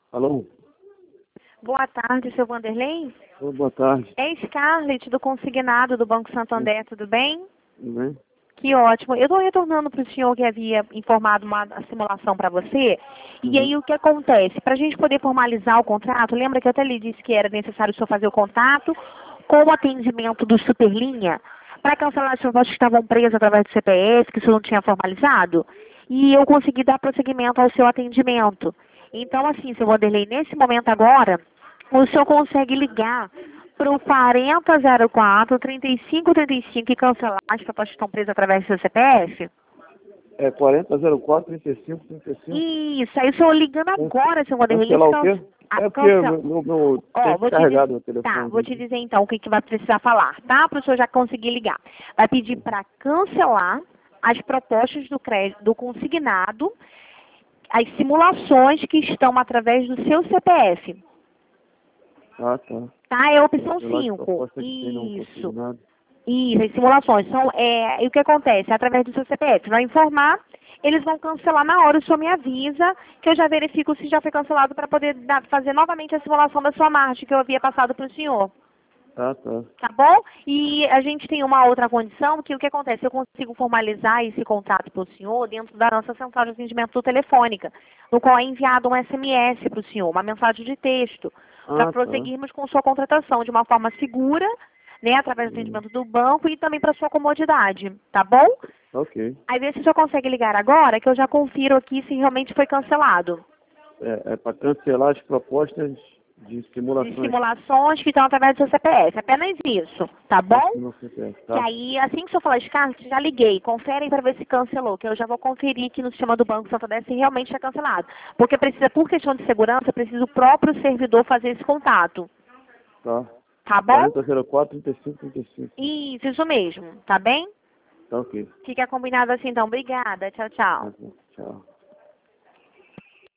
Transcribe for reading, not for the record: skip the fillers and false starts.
Alô? Boa tarde, seu Vanderlei. Boa tarde. É Scarlett, do Consignado do Banco Santander, tudo bem? Tudo bem? Que ótimo. Eu estou retornando para o senhor que havia informado uma simulação para você. E aí o que acontece? Para a gente poder formalizar o contrato, lembra que eu até lhe disse que era necessário o senhor fazer o contato com o atendimento do Superlinha para cancelar as propostas que estavam presas através do CPF, que o senhor não tinha formalizado? E eu consegui dar prosseguimento ao seu atendimento. Então, assim, seu Vanderlei, nesse momento agora, o senhor consegue ligar para o 4004-3535 e cancelar as propostas que estão presas através do seu CPF? É 4004-3535. Isso, aí o senhor ligando agora, seu Vanderlei. Cancelar o quê? É porque meu tem descarregado o telefone. Tá, vou te dizer então o que vai precisar falar, tá? Para o senhor já conseguir ligar. Vai pedir para cancelar as propostas do crédito, do consignado, as simulações que estão através do seu CPF. Ah, tá. Tá? É a opção Cancelar as 5. propostas que tem no Isso. consignado. Isso, as simulações. E o que acontece? Através do seu CPF. Vai informar, eles vão cancelar na hora, o senhor me avisa, que eu já verifico se já foi cancelado para poder fazer novamente a simulação da sua margem que eu havia passado para o senhor. Ah, tá. Tá bom? E a gente tem uma outra condição, que o que acontece? Eu consigo formalizar esse contrato para o senhor dentro da nossa central de atendimento telefônica, no qual é enviado um SMS para o senhor, uma mensagem de texto, para Ah, tá. prosseguirmos com sua contratação de uma forma segura, né, através do atendimento do banco e também para sua comodidade, tá bom? Ok. Aí vê se o senhor consegue ligar agora, que eu já confiro aqui se realmente foi cancelado. É para cancelar as propostas de simulações. De simulações que estão através do seu CPF. Apenas isso, tá bom? No CPF, tá? Que aí, assim que o senhor falar, Scarlett, já liguei. Conferem para ver se cancelou, que eu já vou conferir aqui no sistema do Banco Santander se realmente está cancelado. Porque precisa, por questão de segurança, precisa o próprio servidor fazer esse contato. Tá. Tá bom? 4004-3535. Isso mesmo. Tá bem? Tá ok. Fica combinado assim, então. Obrigada. Tchau, tchau. Tchau.